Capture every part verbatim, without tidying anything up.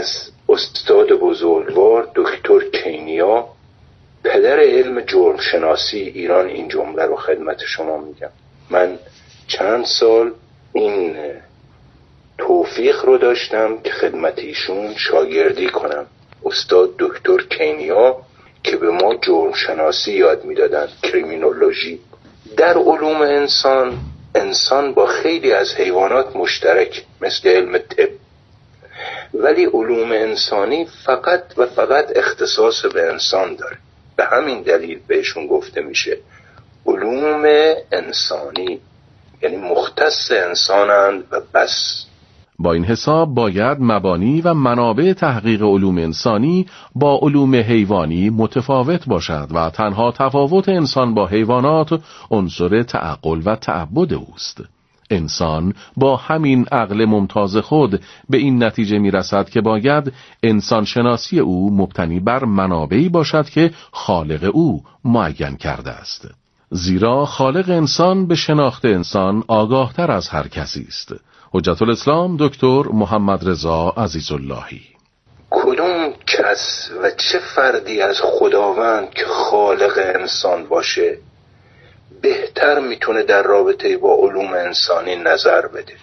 از استاد بزرگوار دکتر کینیا، پدر علم جرم شناسی ایران، این جمله رو خدمت شما میگم. من چند سال این توفیق رو داشتم که خدمت ایشون شاگردی کنم. استاد دکتر کینیا که به ما جرم شناسی یاد میدادن، کریمینولوژی. در علوم انسان، انسان با خیلی از حیوانات مشترک، مثل علم طب، ولی علوم انسانی فقط و فقط اختصاص به انسان داره. به همین دلیل بهشون گفته میشه علوم انسانی، یعنی مختص انسانند و بس. با این حساب باید مبانی و منابع تحقیق علوم انسانی با علوم حیوانی متفاوت باشد و تنها تفاوت انسان با حیوانات عنصر تعقل و تعبد اوست. انسان با همین عقل ممتاز خود به این نتیجه می رسد که باید انسان شناسی او مبتنی بر منابعی باشد که خالق او معین کرده است. زیرا خالق انسان به شناخت انسان آگاهتر از هر کسی است. حجت الاسلام دکتر محمد رضا عزیزاللهی: کدوم کس و چه فردی از خداوند که خالق انسان باشه بهتر میتونه در رابطه با علوم انسانی نظر بده؟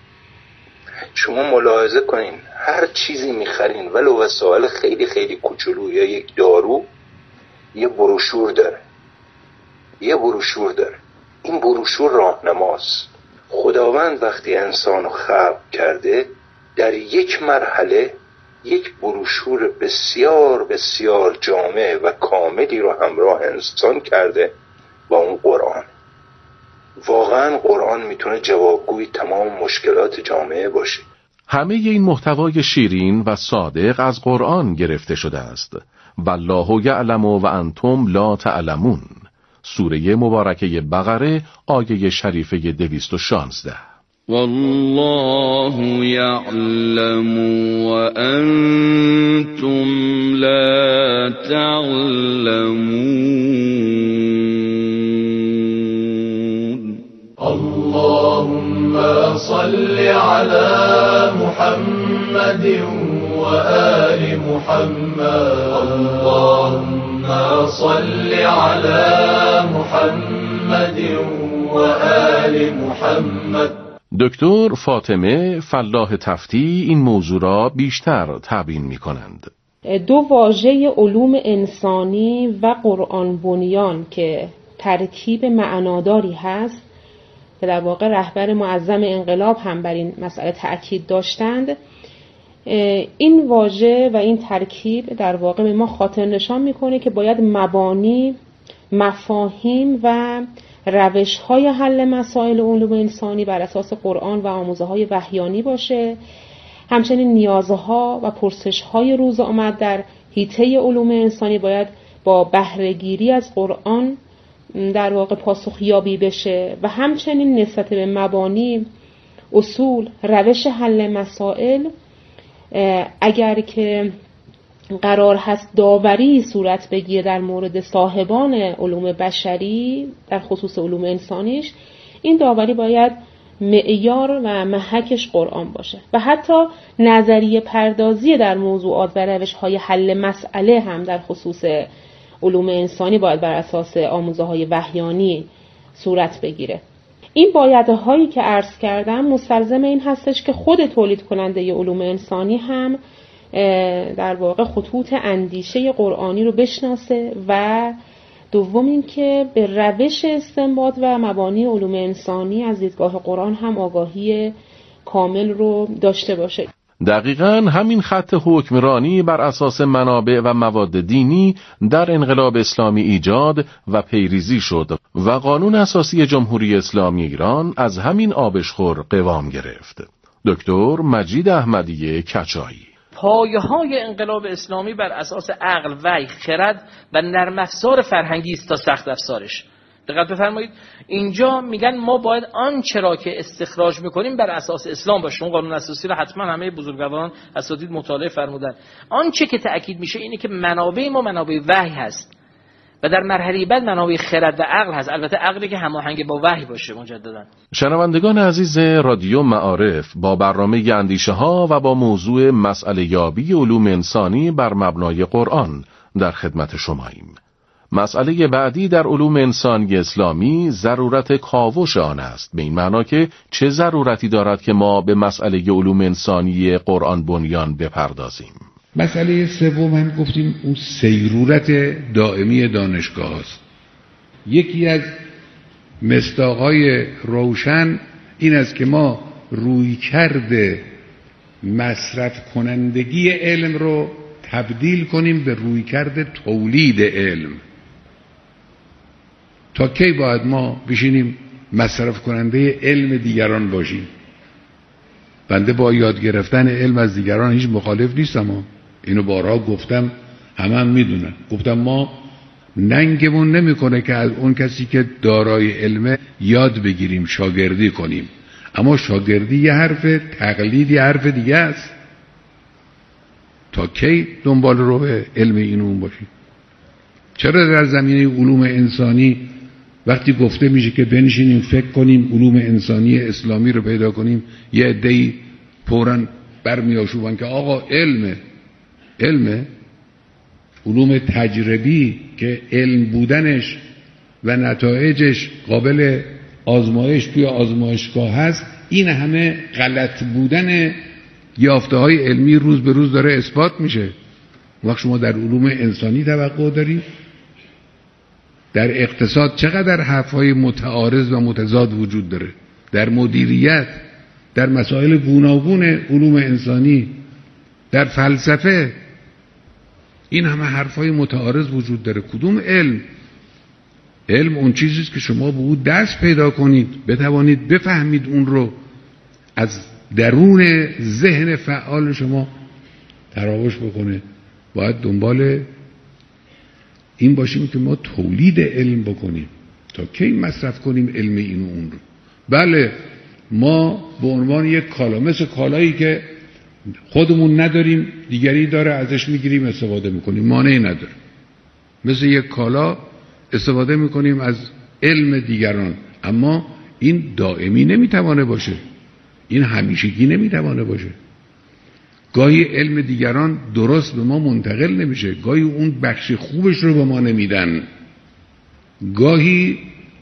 شما ملاحظه کنین هر چیزی میخرین ولو وسایل خیلی خیلی کوچولو یا یک دارو، یه بروشور داره یه بروشور داره این بروشور راهنماست. خداوند وقتی انسانو خلق کرده در یک مرحله یک بروشور بسیار بسیار جامع و کاملی رو همراه انسان کرده با اون قرآن. واقعا قرآن میتونه جوابگوی تمام مشکلات جامعه باشه. همه این محتوای شیرین و صادق از قرآن گرفته شده است. والله یعلم و انتم لا تعلمون. سوره مبارکه بقره آیه شریفه دویست و شانزده. والله یعلم و انتم لا تعلمون. اللهم صل على محمد و آل محمد. اللهم صل على محمد و آل محمد. دکتر فاطمه فلاح تفتی این موضوع را بیشتر تبیین می کنند. دو واژه علوم انسانی و قرآن بنیان که ترکیب معناداری هست که در واقع رهبر معظم انقلاب هم بر این مسئله تأکید داشتند، این واژه و این ترکیب در واقع به ما خاطر نشان میکنه که باید مبانی، مفاهیم و روش‌های حل مسائل علوم انسانی بر اساس قرآن و آموزه‌های وحیانی باشه. همچنین نیازها و پرسش‌های روز آمد در حیطه علوم انسانی باید با بهره‌گیری از قرآن در واقع پاسخیابی بشه و همچنین نسبت به مبانی، اصول، روش حل مسائل اگر که قرار هست داوری صورت بگیره در مورد صاحبان علوم بشری در خصوص علوم انسانیش، این داوری باید معیار و محکش قرآن باشه و حتی نظریه پردازی در موضوعات و روش‌های حل مسئله هم در خصوص علوم انسانی باید بر اساس آموزه‌های وحیانی صورت بگیره. این بایدهایی که عرض کردم مستلزم این هستش که خود تولید کننده علوم انسانی هم در واقع خطوط اندیشه قرآنی رو بشناسه و دوم این که به روش استنباط و مبانی علوم انسانی از دیدگاه قرآن هم آگاهی کامل رو داشته باشه. دقیقاً همین خط حکمرانی بر اساس منابع و مواد دینی در انقلاب اسلامی ایجاد و پیریزی شد و قانون اساسی جمهوری اسلامی ایران از همین آبشخور قوام گرفت. دکتر مجید احمدی کچایی: پایه‌های انقلاب اسلامی بر اساس عقل، وحی، خرد و نرم افزار فرهنگی است تا سخت افزارش. دقت بفرمایید، اینجا میگن ما باید آنچه را که استخراج میکنیم بر اساس اسلام باشه. اون قانون اساسی رو حتما همه بزرگواران اساتید مطالعه فرمودن. آنچه که تأکید میشه اینه که منابع ما منابع وحی هست و در مرحله بعد منابع خرد و عقل هست، البته عقلی که هماهنگ با وحی باشه. مجددا شنوندگان عزیز رادیو معارف، با برنامه اندیشه ها و با موضوع مسئله یابی علوم انسانی بر مبنای قرآن در خدمت شماییم. مسئله بعدی در علوم انسانی اسلامی ضرورت کاوش آن است، به این معنا که چه ضرورتی دارد که ما به مسئله علوم انسانی قرآن بنیان بپردازیم. مسئله سوم هم گفتیم اون سیرورت دائمی دانشگاه است. یکی از مصداق‌های روشن این است که ما رویکرد مصرف کنندگی علم رو تبدیل کنیم به رویکرد تولید علم. تا کی باید ما بشینیم مصرف کننده علم دیگران باشیم؟ بنده با یاد گرفتن علم از دیگران هیچ مخالف نیستم، اینو بارها گفتم، همه هم میدونن. گفتم ما ننگمون نمیکنه که از اون کسی که دارای علمه یاد بگیریم، شاگردی کنیم، اما شاگردی یه حرف، تقلید یه حرف دیگه است. تا کی دنبال رو به علم این اون باشیم؟ چرا در زمینه علوم انسانی وقتی گفته میشه که بنشینیم فکر کنیم علوم انسانی اسلامی رو پیدا کنیم، یه عده‌ای فوراً برمی‌آشوبن که آقا علمه علمه علوم تجربی که علم بودنش و نتایجش قابل آزمایش توی آزمایشگاه هست، این همه غلط بودن یافته‌های علمی روز به روز داره اثبات میشه. وقت شما در علوم انسانی توقع دارید؟ در اقتصاد چقدر حرف‌های متعارض و متضاد وجود داره، در مدیریت، در مسائل گوناگون علوم انسانی، در فلسفه، این همه حرف‌های متعارض وجود داره. کدوم علم؟ علم اون چیزیست که شما به اون دست پیدا کنید، بتوانید بفهمید اون رو از درون ذهن فعال شما تراوش بکنه. باید دنبال این باشیم که ما تولید علم بکنیم. تا کی مصرف کنیم علم این و اون رو؟ بله، ما به عنوان یک کالا، مثل کالایی که خودمون نداریم دیگری داره ازش میگیریم استفاده میکنیم، مانعی نداره. مثل یک کالا استفاده میکنیم از علم دیگران، اما این دائمی نمیتوانه باشه، این همیشگی نمیتوانه باشه. گاهی علم دیگران درست به ما منتقل نمیشه، گاهی اون بخش خوبش رو به ما نمیدن، گاهی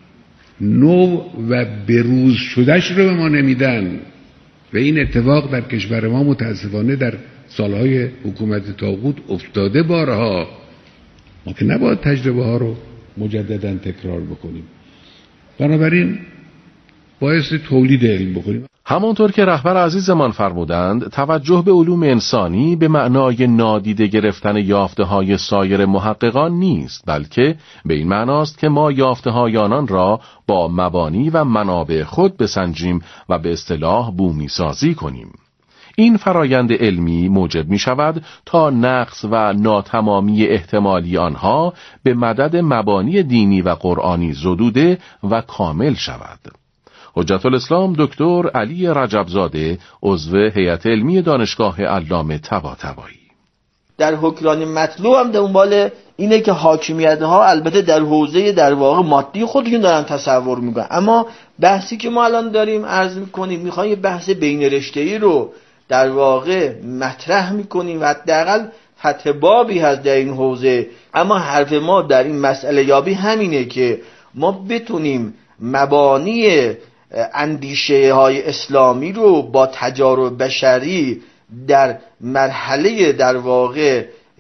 نوع و بروز شدهش رو به ما نمیدن. و این اتفاق در کشور ما متاسفانه در سالهای حکومت طاغوت افتاده بارها. ما که نباید تجربه ها رو مجددا تکرار بکنیم. بنابراین باعث تولید علم بکنیم. همانطور که رهبر عزیزمان فرمودند، توجه به علوم انسانی به معنای نادیده گرفتن یافته‌های سایر محققان نیست، بلکه به این معناست که ما یافته‌های آنان را با مبانی و منابع خود بسنجیم و به اصطلاح بومی سازی کنیم. این فرایند علمی موجب می شود تا نقص و ناتمامی احتمالی آنها به مدد مبانی دینی و قرآنی زدوده و کامل شود. حجت الاسلام دکتر علی رجبزاده، عضو هیئت علمی دانشگاه علامه طباطبایی: در حکران مطلوب هم دنبال اینه که حاکمیت ها البته در حوزه در واقع مادی خودشون دارن تصور میکنن، اما بحثی که ما الان داریم عرض میکنیم میخوایم یه بحث بین رشته‌ای رو در واقع مطرح میکنیم و حداقل فتح بابی هست در این حوزه. اما حرف ما در این مسئله یابی همینه که ما بتونیم مبانی اندیشه های اسلامی رو با تجارب بشری در مرحله در واقع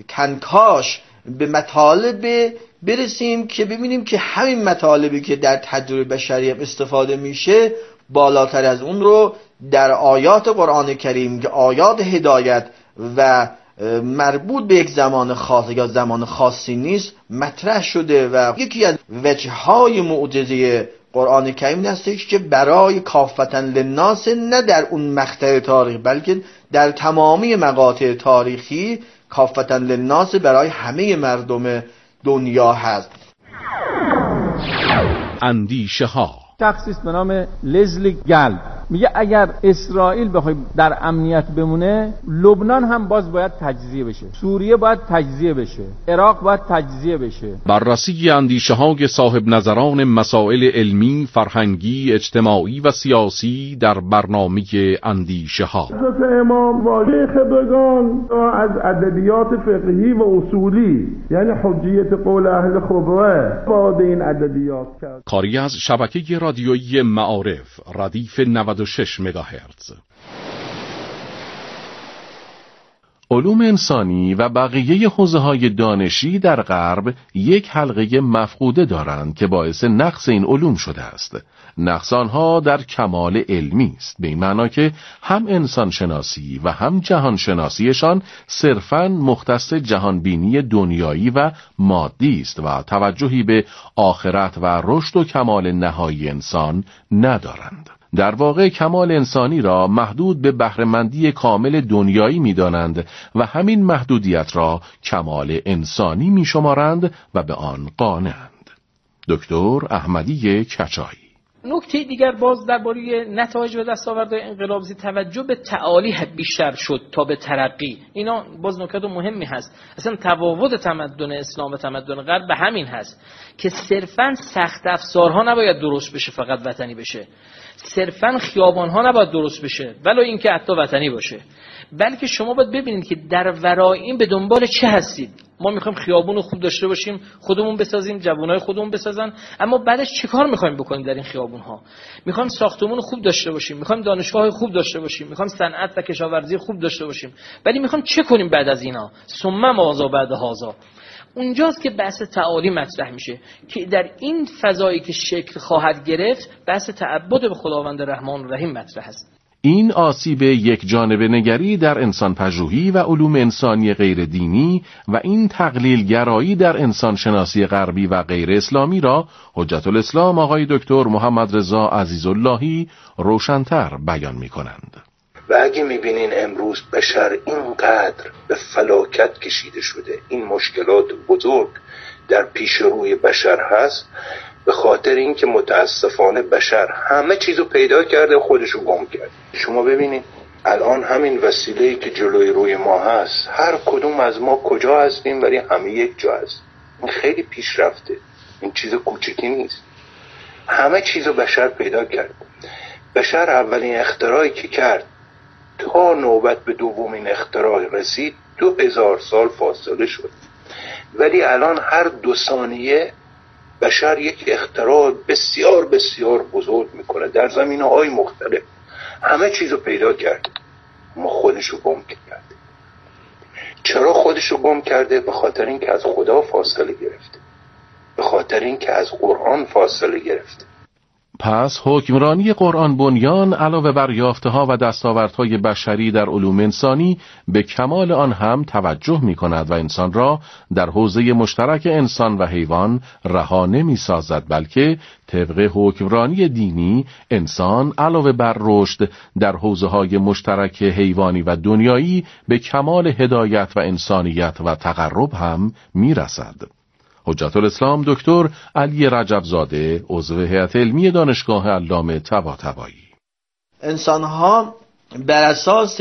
کنکاش به مطالب برسیم که ببینیم که همین مطالبی که در تجربه بشری هم استفاده میشه بالاتر از اون رو در آیات قرآن کریم که آیات هدایت و مربوط به یک زمان خاص یا زمان خاصی نیست مطرح شده. و یکی از وجه‌های معجزه قرآن کریم هستش که برای کافتا للناس، نه در اون مقطع تاریخ بلکه در تمامی مقاطع تاریخی کافتا للناس برای همه مردم دنیا هست. اندیشه ها. شخصی به نام لزلی گلب میگه اگر اسرائیل بخوای در امنیت بمونه، لبنان هم باز باید تجزیه بشه، سوریه باید تجزیه بشه، عراق باید تجزیه بشه. بررسی اندیشه‌های صاحب نظران مسائل علمی، فرهنگی، اجتماعی و سیاسی در برنامه اندیشه‌ها. حضرت امام واژه خبرگان از ادبیات فقهی و اصولی، یعنی حجیت قول اهل خبره، وارد این ادبیات کرد. کاری از شبکه رادیویی معارف، ردیف نود و شش مگاهرتز. علوم انسانی و بقیه حوزه‌های دانشی در غرب یک حلقه مفقوده دارند که باعث نقص این علوم شده است. نقص آنها در کمال علمی است، به این معنا که هم انسان شناسی و هم جهان شناسیشان صرفاً مختص جهانبینی دنیایی و مادی است و توجهی به آخرت و رشد و کمال نهایی انسان ندارند. در واقع کمال انسانی را محدود به بهره‌مندی کامل دنیایی می‌دانند و همین محدودیت را کمال انسانی می‌شمارند و به آن قانع‌اند. دکتر احمدی کچایی. نکته دیگر باز درباره نتایج و دستاوردهای انقلابی توجه به تعالی بیشتر شد تا به ترقی. اینا باز نکات مهمی هست. اصلا تفاوت تمدن اسلام و تمدن غرب به همین هست که صرفاً سخت افزارها نباید درست بشه فقط وطنی بشه، صرفاً خیابانها نباید درست بشه ولی اینکه حتی وطنی باشه، بلکه شما باید ببینید که در ورای این به دنبال چه هستید. ما میخوایم خیابون خوب داشته باشیم، خودمون بسازیم، جوانای خودمون بسازن، اما بعدش چه کار میخوایم بکنیم در این خیابونها؟ میخوایم ساختمون خوب داشته باشیم، میخوایم دانشگاه خوب داشته باشیم، میخوایم صنعت و کشاورزی خوب داشته باشیم، ولی میخوایم چه کنیم بعد از اینا؟ ثم ماذا بعد هذا. اونجاست که بحث تعالی مطرح میشه که در این فضایی که شکل خواهد گرفت بحث تعبد به خداوند رحمان رحیم مطرح است. این آسیب یک جانبه نگری در انسان پژوهی و علوم انسانی غیر دینی و این تقلیل گرایی در انسان شناسی غربی و غیر اسلامی را حجت الاسلام آقای دکتر محمد رضا عزیزاللهی روشن‌تر بیان می‌کنند. و اگه می‌بینین امروز بشر اینقدر به فلاکت کشیده شده، این مشکلات بزرگ در پیش روی بشر هست، به خاطر اینکه متاسفانه بشر همه چیزو پیدا کرده و خودشو گم کرده. شما ببینید الان همین وسیله‌ای که جلوی روی ما هست، هر کدوم از ما کجا هستیم ولی همه یک جا هست. این خیلی پیشرفته، این چیز کوچیکی نیست. همه چیزو بشر پیدا کرد. بشر اولین اختراعی که کرد تا نوبت به دومین اختراع رسید دو هزار سال فاصله شد، ولی الان هر دو ثانیه بشر یک اختراع بسیار بسیار بزرگ میکنه در زمینه‌های مختلف. همه چیزو پیدا کرده، ما خودشو گم کرده. چرا خودشو گم کرده؟ به خاطر اینکه از خدا فاصله گرفته، به خاطر اینکه از قرآن فاصله گرفته. پس حکمرانی قرآن بنیان علاوه بر یافته‌ها و دستاوردهای بشری در علوم انسانی به کمال آن هم توجه می‌کند و انسان را در حوزه مشترک انسان و حیوان رها نمی‌سازد، بلکه طبق حکمرانی دینی انسان علاوه بر رشد در حوزه‌های مشترک حیوانی و دنیایی به کمال هدایت و انسانیت و تقرب هم می‌رسد. حجت الاسلام دکتر علی رجبزاده، عضو هیئت علمی دانشگاه علامه طباطبایی. انسان‌ها بر اساس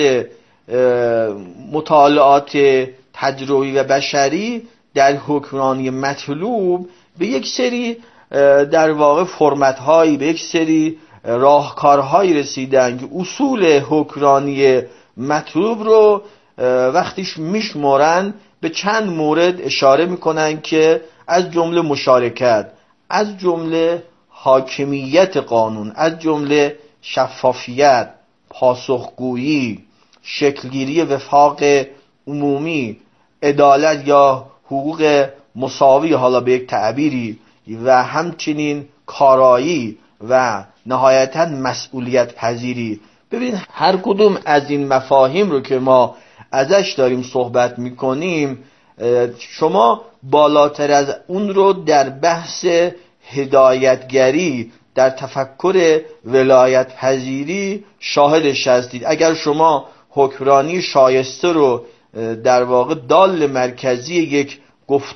مطالعات تجربی و بشری در حکمرانی مطلوب به یک سری در واقع فرمت‌هایی، به یک سری راهکارهایی رسیدن که اصول حکمرانی مطلوب رو وقتیش میشمارن به چند مورد اشاره میکنن که از جمله مشارکت، از جمله حاکمیت قانون، از جمله شفافیت، پاسخگویی، شکلگیری وفاق عمومی، عدالت یا حقوق مساوی، حالا به یک تعبیری، و همچنین کارایی و نهایتاً مسئولیت پذیری. ببین هر کدوم از این مفاهیم رو که ما ازش داریم صحبت میکنیم، شما بالاتر از اون رو در بحث هدایتگری، در تفکر ولایت پذیری شاهدش هستید. اگر شما حکمرانی شایسته رو در واقع دال مرکزی یک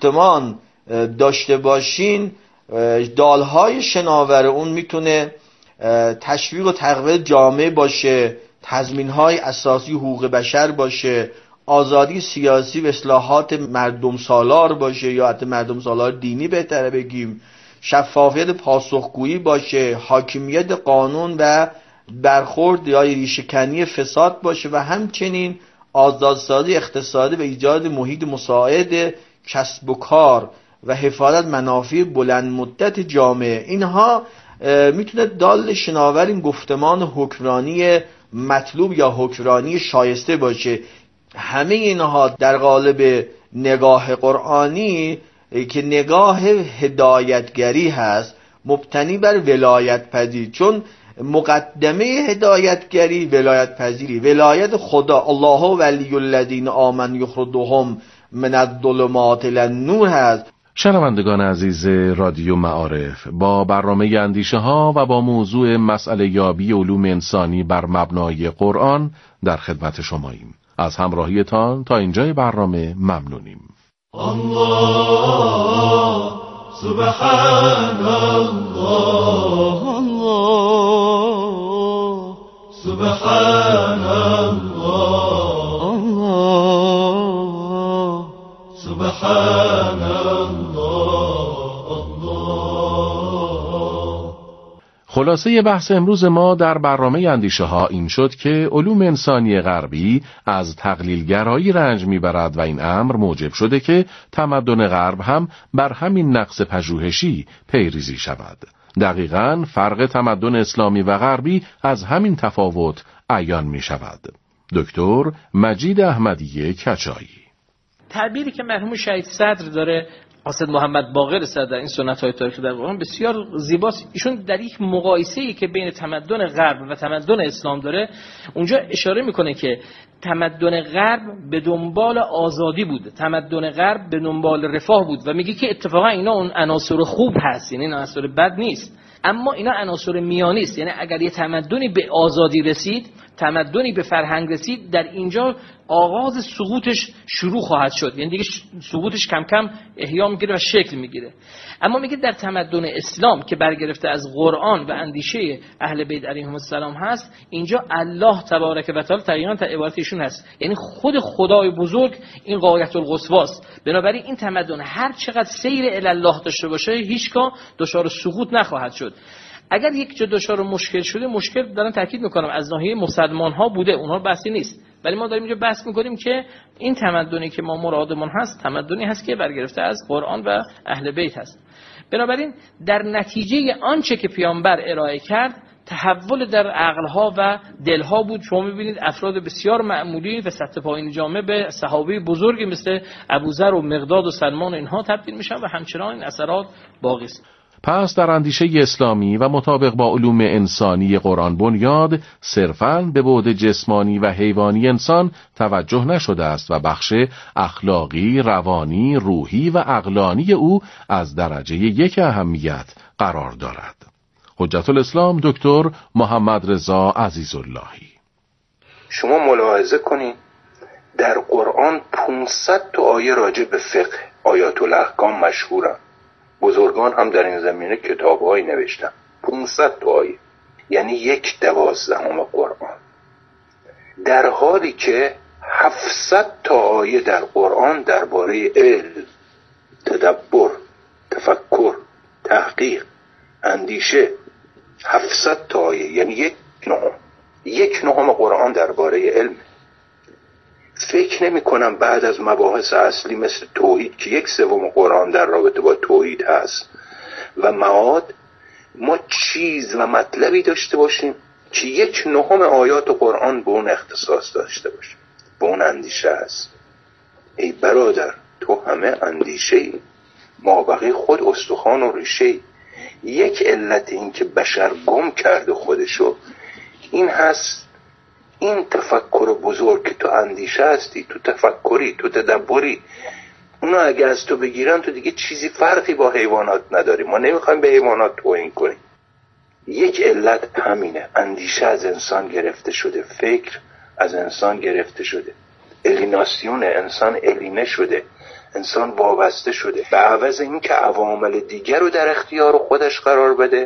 گفتمان داشته باشین، دالهای شناور اون میتونه تشویق و تقویت جامعه باشه، تضمین‌های اساسی حقوق بشر باشه، آزادی سیاسی و اصلاحات مردم سالار باشه یا حتی مردم سالار دینی بهتره بگیم، شفافیت پاسخگویی باشه، حاکمیت قانون و برخورد یا ریشه‌کنی فساد باشه و همچنین آزادسازی اقتصادی و ایجاد محیط مساعد کسب و کار و حفاظت منافع بلند مدت جامعه. اینها میتونه دال شناور این گفتمان حکمرانی مطلوب یا حکمرانی شایسته باشه. همه اینها در قالب نگاه قرآنی که نگاه هدایتگری هست مبتنی بر ولایت پذیری، چون مقدمه هدایتگری ولایت پذیری، ولایت خدا الله ولی الذین آمنوا یخرجهم من الظلمات الی النور هست. شنوندگان عزیز رادیو معارف، با برنامه اندیشه ها و با موضوع مسئله یابی علوم انسانی بر مبنای قرآن در خدمت شماییم. از همراهیتان تا اینجای برنامه ممنونیم. الله سبحان الله، الله سبحان الله، الله سبحان خلاصه بحث امروز ما در برنامه اندیشه ها این شد که علوم انسانی غربی از تقلیلگرایی رنج میبرد و این امر موجب شده که تمدن غرب هم بر همین نقص پژوهشی پیریزی شود. دقیقاً فرق تمدن اسلامی و غربی از همین تفاوت عیان می شود. دکتر مجید احمدی کچایی. تعبیری که مرحوم شهید صدر داره، قاصد محمد باقر صدر، در این سنت‌های تاریخی در قرآن بسیار زیباست. ایشون در یک مقایسه‌ای که بین تمدن غرب و تمدن اسلام داره، اونجا اشاره میکنه که تمدن غرب به دنبال آزادی بود، تمدن غرب به دنبال رفاه بود و میگه که اتفاقا اینا اون عناصر خوب هست، یعنی عناصر بد نیست، اما اینا عناصر میانی است. یعنی اگر یه تمدنی به آزادی رسید، تمدنی به فرهنگ رسید، در اینجا آغاز سقوطش شروع خواهد شد، یعنی دیگه سقوطش کم کم احیا میگیره و شکل میگیره. اما میگه در تمدن اسلام که برگرفته از قرآن و اندیشه اهل بیت علیهم السلام هست، اینجا الله تبارک و تعالی تقریبا تا عبارت ایشون هست، یعنی خود خدای بزرگ این غایت القصواست. بنابراین این تمدن هر چقدر سیر الی الله داشته باشه، هیچگاه دچار سقوط نخواهد شد. اگر یک جا دچار مشکل شده، مشکل دارن تاکید میکنم از ناحیه مسلمان ها بوده، اونها بحثی نیست، ولی ما داریم اینجا بحث میکنیم که این تمدنی که ما مرادمون هست تمدنی هست که برگرفته از قرآن و اهل بیت هست. بنابراین در نتیجه آنچه که پیامبر ارائه کرد، تحول در عقلها و دلها بود. شما میبینید افراد بسیار معمولی و سطح پایین جامعه به صحابه بزرگی مثل ابوذر و مقداد و سلمان اینها تبدیل میشن و همچنان این اثرات باقی است. پس در اندیشه اسلامی و مطابق با علوم انسانی قرآن بنیاد صرفاً به بعد جسمانی و حیوانی انسان توجه نشده است و بخش اخلاقی، روانی، روحی و عقلانی او از درجه یک اهمیت قرار دارد. حجت الاسلام دکتر محمد رضا عزیزاللهی. شما ملاحظه کنید در قرآن پانصد تا آیه راجع به فقه، آیات الاحکام مشهورن. بزرگان هم در این زمینه کتاب‌هایی نوشتن. پانصد تا آیه، یعنی یک دوازدهم قرآن، در حالی که هفتصد تا آیه در قرآن درباره علم، تدبر، تفکر، تحقیق، اندیشه. هفتصد تا آیه یعنی یک نهم یک نهم قرآن درباره علم. فکر نمی کنم بعد از مباحث اصلی مثل توحید که یک سوم قرآن در رابطه با توحید هست و معاد، ما چیز و مطلبی داشته باشیم که یک نهم آیات قرآن به اون اختصاص داشته باشه، به اون اندیشه هست. ای برادر، تو همه اندیشه ای، مابقی خود استخوان و ریشه ای. یک علت این که بشر گم کرده خودشو این هست، این تفکر بزرگ که تو اندیشه هستی، تو تفکری، تو تدبری، اونا اگه از تو بگیرن تو دیگه چیزی فرقی با حیوانات نداری. ما نمیخوایم به حیوانات توهین کنیم. یک علت همینه، اندیشه از انسان گرفته شده، فکر از انسان گرفته شده، الیناسیون انسان الینه شده، انسان وابسته شده. به عوض این که عوامل دیگر رو در اختیار خودش قرار بده،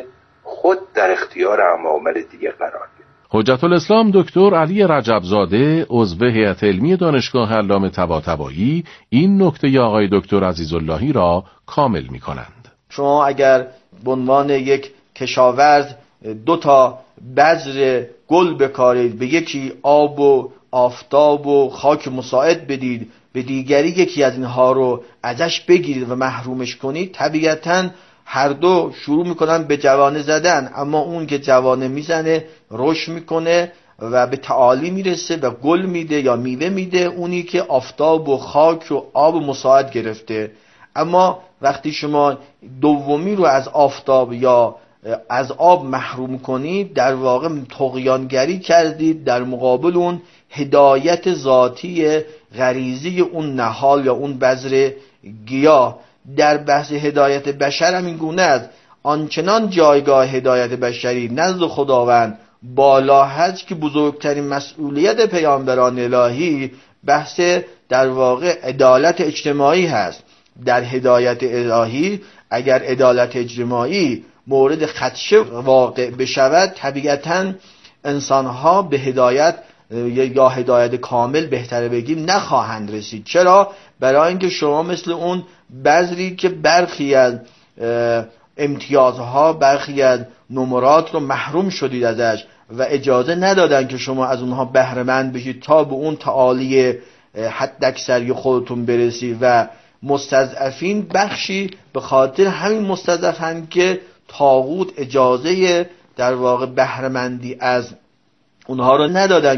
خود در اختیار عوامل دیگه قرار بده. حجت الاسلام دکتر علی رجبزاده عضو هیئت علمی دانشگاه علامه طباطبایی این نکته آقای دکتر عزیزاللهی را کامل می‌کنند. شما اگر به عنوان یک کشاورز دو تا بذر گل بکارید، به یکی آب و آفتاب و خاک مساعد بدید، به دیگری یکی از اینها رو ازش بگیرید و محرومش کنید، طبیعتاً هر دو شروع میکنن به جوانه زدن، اما اون که جوانه میزنه رشد میکنه و به تعالی میرسه و گل میده یا میوه میده، اونی که آفتاب و خاک و آب مساعد گرفته. اما وقتی شما دومی رو از آفتاب یا از آب محروم کنید، در واقع طغیانگری کردید در مقابل اون هدایت ذاتی غریزی اون نهال یا اون بذر گیاه. در بحث هدایت بشر هم این گونه است، آنچنان جایگاه هدایت بشری نزد خداوند بالا هست که بزرگترین مسئولیت پیامبران الهی بحث در واقع عدالت اجتماعی هست. در هدایت الهی اگر عدالت اجتماعی مورد خدشه واقع بشود، طبیعتاً انسانها به هدایت یا هدایت کامل بهتره بگیم نخواهند رسید. چرا؟ برای اینکه شما مثل اون بذری که برخی از امتیازها، برخی از نمرات رو محروم شدید ازش و اجازه ندادن که شما از اونها بهره مند بشید تا به اون تعالی حداکثری خودتون برسید. و مستضعفین بخشی به خاطر همین مستضعفن که طاغوت اجازه در واقع بهره مندی از اونها رو ندادن.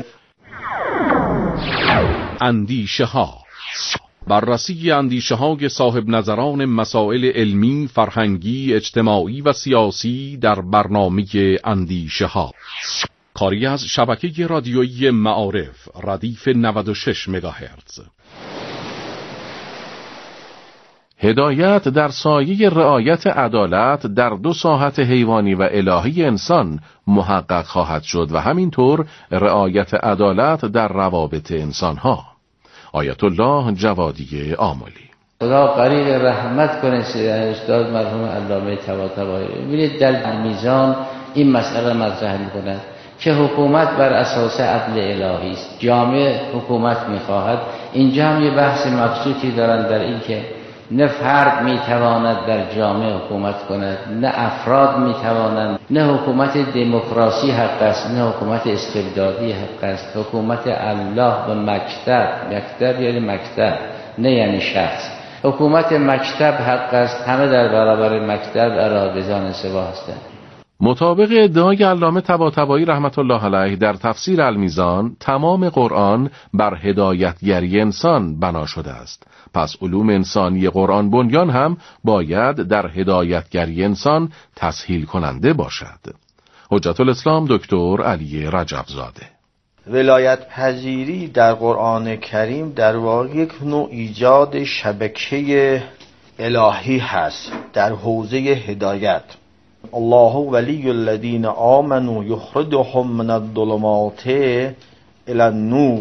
اندیشه ها، بررسی اندیشه های صاحب نظران مسائل علمی، فرهنگی، اجتماعی و سیاسی در برنامه اندیشه ها، کاری از شبکه رادیویی معارف ردیف نود و شش مگاهرتز. هدایت در سایه رعایت عدالت در دو ساحت حیوانی و الهی انسان محقق خواهد شد و همینطور رعایت عدالت در روابط انسانها. آیت الله جوادی آملی. خدا غریق رحمت کنه استاد مرحوم علامه طباطبایی. ببینید در میزان این مسئله مطرح میکنند که حکومت بر اساس عدل الهی است، جامعه حکومت میخواهد. اینجا هم یه بحث مبسوطی دارن در این که نه فرد میتواند در جامعه حکومت کند، نه افراد میتوانند، نه حکومت دموکراسی حق است، نه حکومت استبدادی حق است. حکومت الله و مکتب، مکتب یعنی مکتب، نه یعنی شخص. حکومت مکتب حق است، همه در برابر مکتب اراغزان سوا هستند. مطابق ادعای علامه طباطبایی رحمت الله علیه در تفسیر المیزان، تمام قرآن بر هدایتگری انسان بنا شده است. پس علوم انسانی قرآن بنیان هم باید در هدایتگری انسان تسهیل کننده باشد. حجت الاسلام دکتر علی رجبزاده. ولایت پذیری در قرآن کریم در واقع یک نوع ایجاد شبکه الهی هست در حوزه هدایت. الله ولی الذین آمنوا یخرجهم من الظلمات الی النور.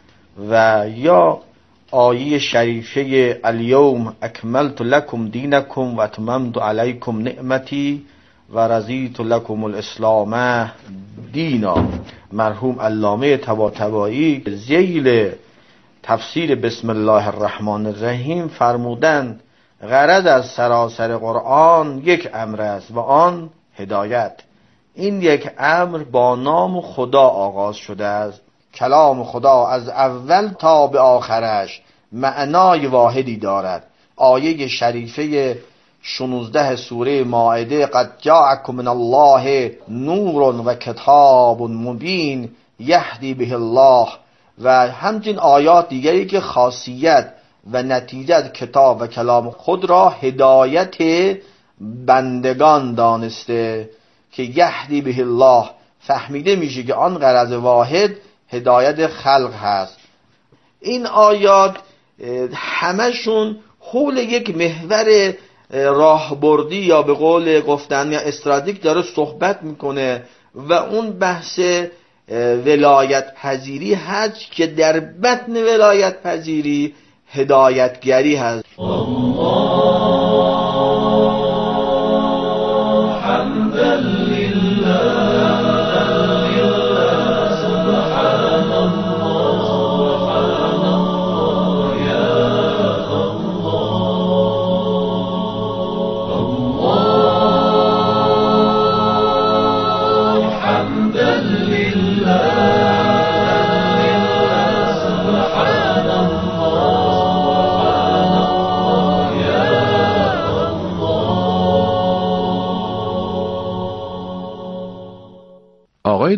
و یا آیه شریفه الیوم اکملت لکم دینکم و اتممت علیکم نعمتی و رضیت لکم الاسلام دینا. مرحوم علامه طباطبایی ذیل تفسیر بسم الله الرحمن الرحیم فرمودند غرض از سراسر قرآن یک امر است و آن هدایت. این یک امر با نام خدا آغاز شده است. کلام خدا از اول تا به آخرش معنای واحدی دارد. آیه شریفه شانزده سوره مائده قد جاءکم من الله نور و کتاب مبین یهدی به الله و همچنین آیات دیگری که خاصیت و نتیجه کتاب و کلام خود را هدایت بندگان دانسته که یهدی به الله فهمیده میشه که آن غرض واحد هدایت خلق هست. این آیات همشون حول یک محور راهبردی یا به قول گفتن یا استراتژیک داره صحبت میکنه و اون بحث ولایت پذیری هست که در بطن ولایت پذیری هدایتگری هست. الله حمدا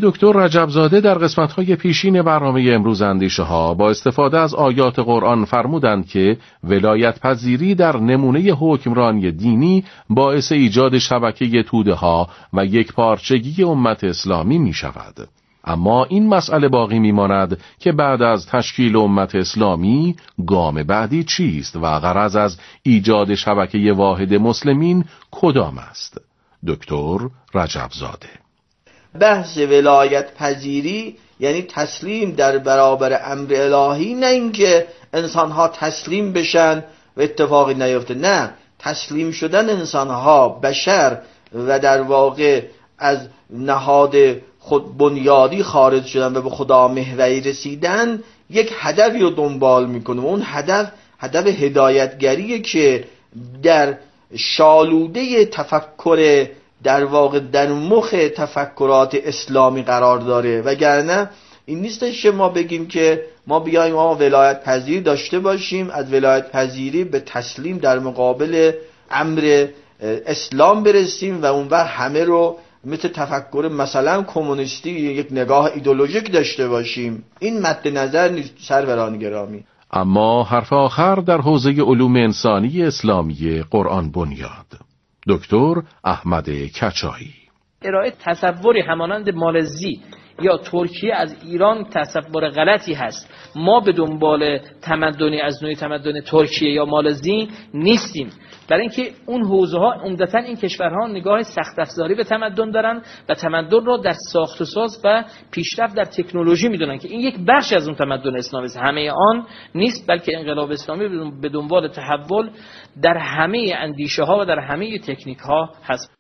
دکتر رجبزاده در قسمت‌های پیشین برنامه امروز اندیشه ها با استفاده از آیات قرآن فرمودند که ولایت پذیری در نمونه حکمرانی دینی باعث ایجاد شبکه توده ها و یک پارچگی امت اسلامی می شود. اما این مسئله باقی می ماند که بعد از تشکیل امت اسلامی گام بعدی چیست و غرض از ایجاد شبکه واحد مسلمین کدام است؟ دکتر رجبزاده: بحث ولایت پذیری یعنی تسلیم در برابر امر الهی، نه اینکه انسانها تسلیم بشن و اتفاقی نیفته، نه، تسلیم شدن انسانها، بشر و در واقع از نهاد خود بنیادی خارج شدن و به خدا محوری رسیدن یک هدفی رو دنبال میکنه و اون هدف هدف هدایتگریه که در شالوده تفکر در واقع در مخ تفکرات اسلامی قرار داره. وگرنه این نیستش که ما بگیم که ما بیایم ما ولایت پذیری داشته باشیم، از ولایت پذیری به تسلیم در مقابل امر اسلام برسیم و اونور همه رو مثل تفکر مثلا کمونیستی یک نگاه ایدئولوژیک داشته باشیم. این مد نظر نیست سروران گرامی. اما حرف آخر در حوزه علوم انسانی اسلامی قرآن بنیاد. دکتر احمد کچایی: ارائه تصوری همانند مالزی یا ترکیه از ایران تصور غلطی هست. ما به دنبال تمدنی از نوع تمدن ترکیه یا مالزی نیستیم، برای اینکه اون حوزه ها عمدتاً این کشورها نگاه سخت افزاری به تمدن دارن و تمدن را در ساخت و ساز و پیشرفت در تکنولوژی میدونن که این یک بخش از اون تمدن اسلامی است، همه آن نیست، بلکه انقلاب اسلامی به دنبال تحول در همه اندیشه ها و در همه تکنیک ها هست.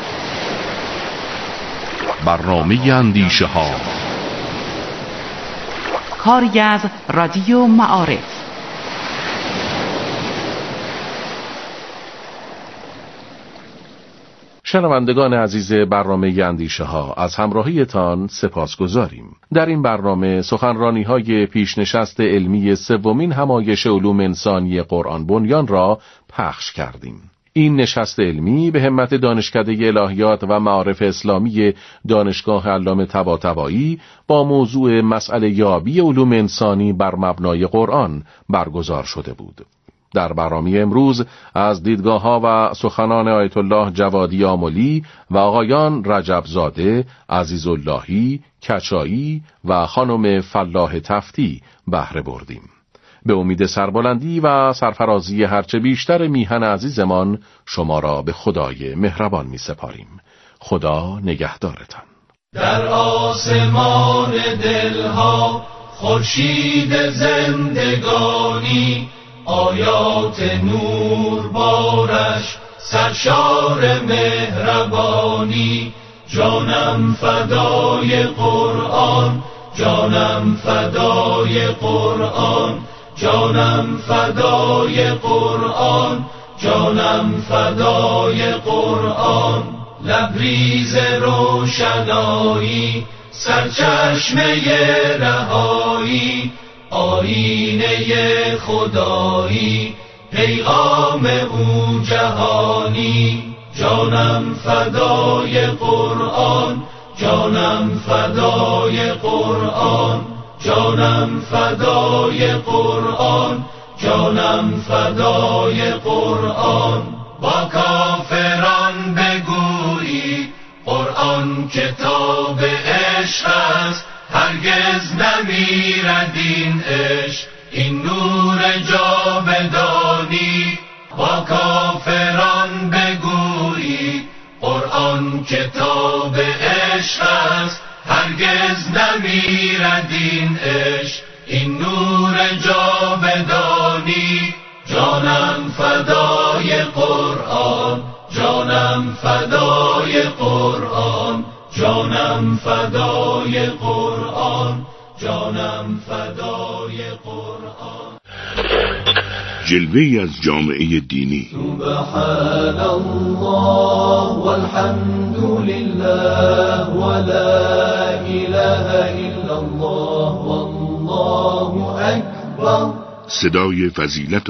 برنامه اندیشه ها، کاری از رادیو معارف. شنوندگان عزیز برنامه اندیشه ها، از همراهیتان سپاسگزاریم. در این برنامه سخنرانی های پیشنشست علمی سومین همایش علوم انسانی قرآن بنیان را پخش کردیم. این نشست علمی به همت دانشکده الهیات و معارف اسلامی دانشگاه علامه طباطبایی با موضوع مسئله یابی علوم انسانی بر مبنای قرآن برگزار شده بود. در برنامه امروز از دیدگاه‌ها و سخنان آیت الله جوادی آملی و آقایان رجبزاده، عزیزاللهی، کچایی و خانم فلاح تفتی بهره بردیم. به امید سربلندی و سرفرازی هرچه بیشتر میهن عزیزمان شما را به خدای مهربان می سپاریم. خدا نگهدارتان. در آسمان دلها خورشید زندگانی، آیات نور بارش سرشار مهربانی. جانم فدای قرآن، جانم فدای قرآن، جانم فدای قرآن، جانم فدای قرآن. لبریز روشنایی، سرچشمه رهایی، آیینه خدایی، پیغام او جهانی. جانم فدای قرآن، جانم فدای قرآن، جانم فدای قرآن، جانم فدای قرآن. با کافران بگویی قرآن کتاب عشق است، هرگز نمیرد این عشق، این نور جاودانی. با کافران بگویی قرآن کتاب عشق است، هرگز نمیرد این عشق، این نور جاودانی. جانم فدای قرآن، جانم فدای قرآن، جانم فدای قرآن، جانم فدای قرآن. جلوه‌ای از جامعه دینی. سبحان الله والحمد لله ولا اله الا الله والله اکبر. صدای فضیلت